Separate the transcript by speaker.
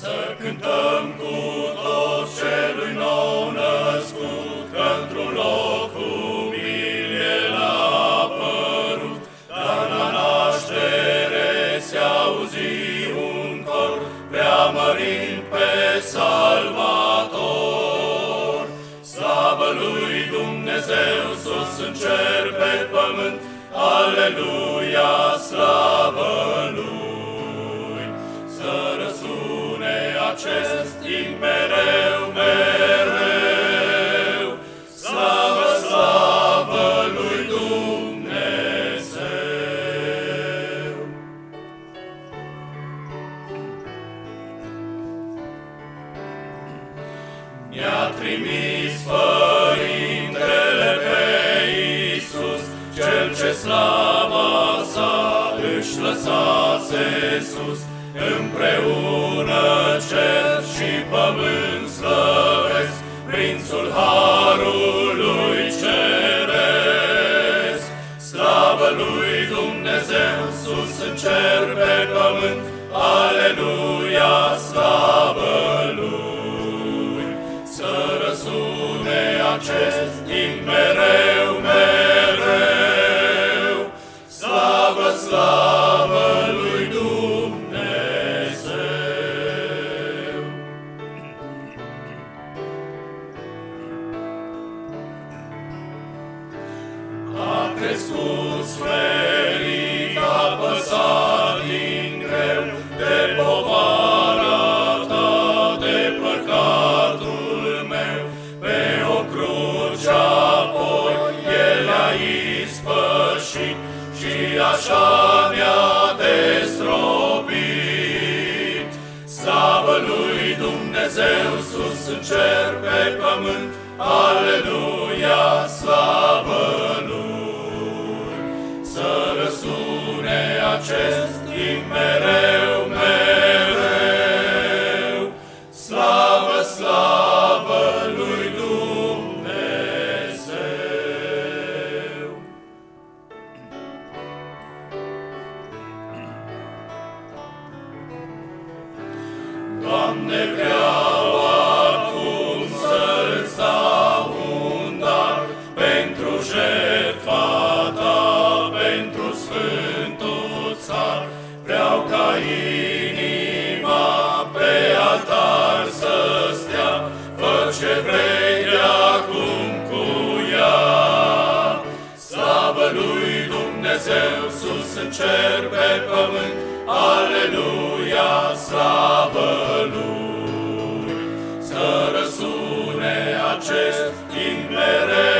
Speaker 1: cântăm cu toți celui nou născut, că într-un loc umil El a apărut, dar la naștere se auzi un cor, preamărind pe Salvator. Slavă lui Dumnezeu sus în cer pe pământ, Aleluia, slavă lui! Să răsune acest timp mereu, mereu, slavă, slavă lui Dumnezeu! Mi-a trimis Părintele pe Iisus, Cel ce slava sa își lăsase sus, împreună cer și pământ slăvesc, Prințul Harului Ceresc. Slavă lui Dumnezeu sus în cer pe pământ, Aleluia, slavă lui! Să răsune acest timp mereu, mereu, slavă, slavă lui Dumnezeu! A crescut smerit, a păsat din greu de povara ta, de păcatul meu, pe o cruce apoi El a ispășit și așa mi-a destropit. Slavă lui Dumnezeu sus în cer pe pământ, Aleluia, slavă lui! Să răsune acest timp mereu, mereu, slavă, slavă lui Dumnezeu! Doamne, vreau acum să-ți dau un dar pentru jertfa ta, pentru sfântul țar. Vreau ca inima pe altar să stea, fă ce vrei de acum cu ea. Slavă lui Dumnezeu sus în cer pe pământ, Aleluia, slavă lui! Să răsune acest timp mereu,